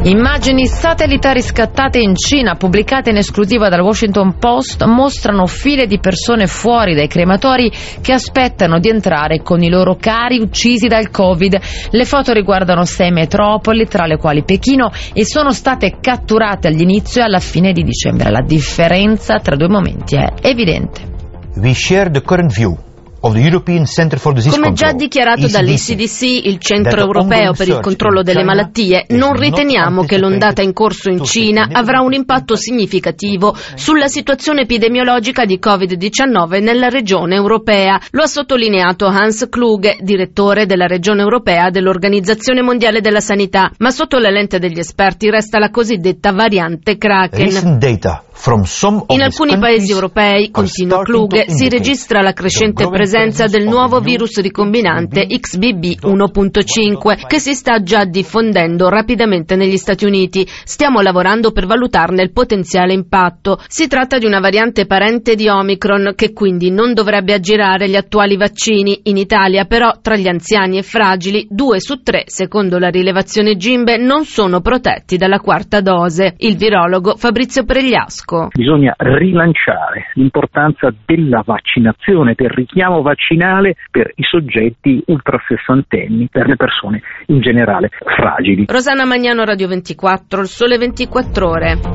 Immagini satellitari scattate in Cina, pubblicate in esclusiva dal Washington Post, mostrano file di persone fuori dai crematori che aspettano di entrare con i loro cari uccisi dal Covid. Le foto riguardano 6 metropoli, tra le quali Pechino, e sono state catturate all'inizio e alla fine di dicembre. La differenza tra due momenti è evidente. We share the current view. Come già dichiarato dall'ECDC, il Centro Europeo per il Controllo delle Malattie, non riteniamo che l'ondata in corso in Cina avrà un impatto significativo sulla situazione epidemiologica di Covid-19 nella regione europea. Lo ha sottolineato Hans Kluge, direttore della regione europea dell'Organizzazione Mondiale della Sanità, ma sotto la lente degli esperti resta la cosiddetta variante Kraken. In alcuni paesi europei, continua Kluge, si registra la crescente presenza del nuovo virus ricombinante XBB 1.5 che si sta già diffondendo rapidamente negli Stati Uniti. Stiamo lavorando per valutarne il potenziale impatto. Si tratta di una variante parente di Omicron che quindi non dovrebbe aggirare gli attuali vaccini. In Italia però tra gli anziani e fragili 2 su 3, secondo la rilevazione Gimbe, non sono protetti dalla quarta dose. Il virologo Fabrizio Pregliasco. Bisogna rilanciare l'importanza della vaccinazione, del richiamo vaccinale per i soggetti ultrasessantenni, per le persone in generale fragili. Rosanna Magnano, Radio 24, Il Sole 24 Ore.